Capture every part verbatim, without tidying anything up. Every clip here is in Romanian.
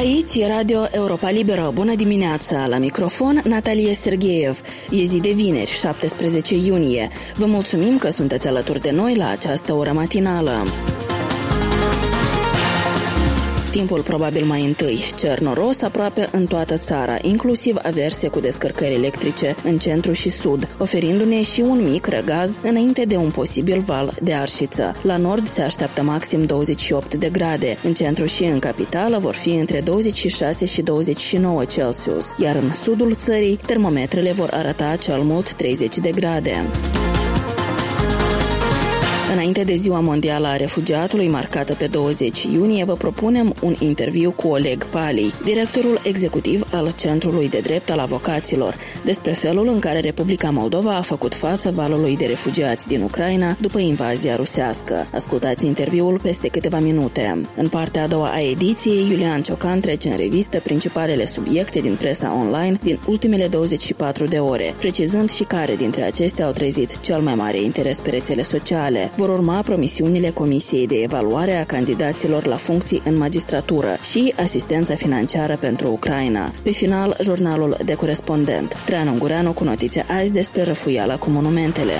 Aici e Radio Europa Liberă. Bună dimineața! La microfon, Natalia Sergeev. E zi de vineri, șaptesprezece iunie. Vă mulțumim că sunteți alături de noi la această oră matinală. Timpul probabil mai întâi. Cer noros aproape în toată țara, inclusiv averse cu descărcări electrice în centru și sud, oferindu-ne și un mic răgaz înainte de un posibil val de arșiță. La nord se așteaptă maxim douăzeci și opt de grade, în centru și în capitală vor fi între douăzeci și șase și douăzeci și nouă Celsius, iar în sudul țării termometrele vor arăta cel mult treizeci de grade. Înainte de Ziua Mondială a Refugiatului, marcată pe douăzeci iunie, vă propunem un interviu cu Oleg Paley, directorul executiv al Centrului de Drept al Avocaților, despre felul în care Republica Moldova a făcut față valului de refugiați din Ucraina după invazia rusească. Ascultați interviul peste câteva minute. În partea a doua a ediției, Iulian Ciocan trece în revistă principalele subiecte din presa online din ultimele douăzeci și patru de ore, precizând și care dintre acestea au trezit cel mai mare interes pe rețele sociale. Vor urma promisiunile Comisiei de Evaluare a candidaților la funcții în magistratură și asistența financiară pentru Ucraina. Pe final, jurnalul de corespondent. Traian Ungureanu cu notițe azi despre răfuiala cu monumentele.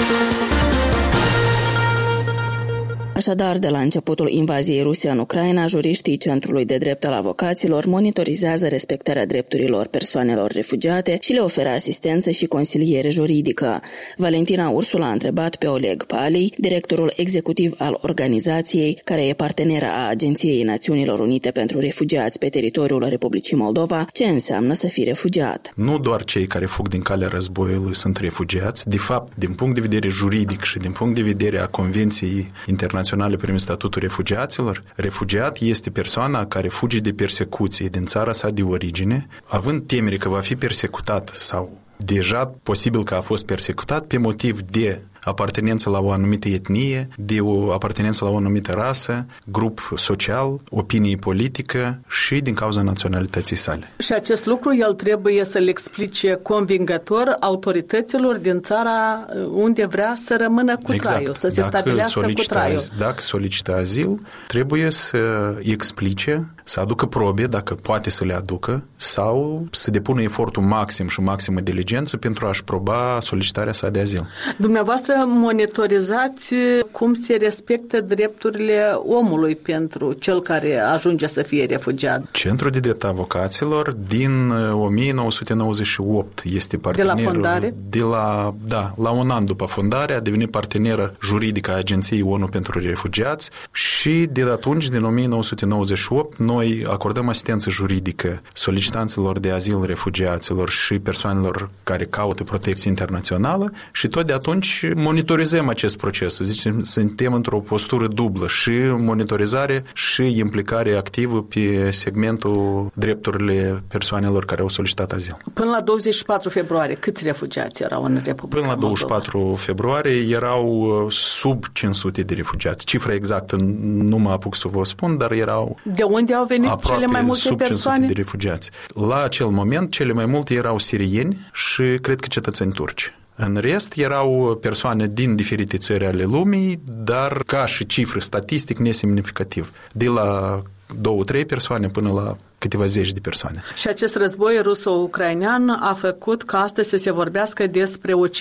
Așadar, de la începutul invaziei ruse în Ucraina, juriștii Centrului de Drept al Avocaților monitorizează respectarea drepturilor persoanelor refugiate și le oferă asistență și consiliere juridică. Valentina Ursula a întrebat pe Oleg Paley, directorul executiv al organizației, care e parteneră a Agenției Națiunilor Unite pentru Refugiați pe teritoriul Republicii Moldova, ce înseamnă să fii refugiat. Nu doar cei care fug din calea războiului sunt refugiați. De fapt, din punct de vedere juridic și din punct de vedere a Convenției Internaționale privind statutul refugiaților, refugiat este persoana care fuge de persecuție din țara sa de origine, având temere că va fi persecutat sau deja posibil că a fost persecutat pe motiv de apartenență la o anumită etnie, de o apartenență la o anumită rasă, grup social, opinie politică și din cauza naționalității sale. Și acest lucru el trebuie să le explice convingător autorităților din țara unde vrea să rămână cu exact. traiul, să se dacă stabilească cu traiul. Dacă solicită azil, trebuie să explice, să aducă probe, dacă poate să le aducă, sau să depună efortul maxim și maximă diligență pentru a-și proba solicitarea sa de azil. Dumneavoastră monitorizați cum se respectă drepturile omului pentru cel care ajunge să fie refugiat. Centrul de Drept Avocaților din o mie nouă sute nouăzeci și opt este partenerul. De la fondare? De la, da, la un an după fondare a devenit parteneră juridică a Agenției O N U pentru Refugiați și de atunci, din o mie nouă sute nouăzeci și opt, noi acordăm asistență juridică solicitanților de azil, refugiaților și persoanelor care caută protecție internațională și tot de atunci monitorizăm acest proces. Să zicem, suntem într-o postură dublă și monitorizare și implicare activă pe segmentul drepturile persoanelor care au solicitat azil. Până la douăzeci și patru februarie, câți refugiați erau în Republica Până la douăzeci și patru Moldova? Februarie erau sub cinci sute de refugiați. Cifra exactă nu mă apuc să vă spun, dar erau de unde au venit cele mai multe sub persoane? cinci sute de refugiați. La acel moment, cele mai multe erau sirieni și cred că cetățeni turci. În rest, erau persoane din diferite țări ale lumii, dar ca și cifră statistic nesemnificativ. De la două, trei persoane până la câteva zeci de persoane. Și acest război ruso-ucrainean a făcut ca astăzi să se vorbească despre o